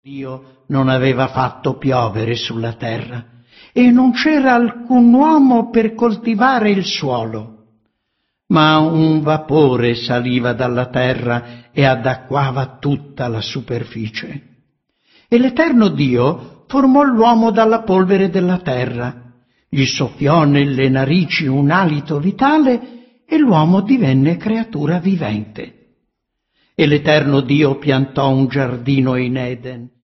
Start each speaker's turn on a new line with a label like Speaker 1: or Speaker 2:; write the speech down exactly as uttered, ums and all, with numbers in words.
Speaker 1: Dio non aveva fatto piovere sulla terra e non c'era alcun uomo per coltivare il suolo, ma un vapore saliva dalla terra e adacquava tutta la superficie. E l'Eterno Dio formò l'uomo dalla polvere della terra, gli soffiò nelle narici un alito vitale e l'uomo divenne creatura vivente. E l'Eterno Dio piantò un giardino in Eden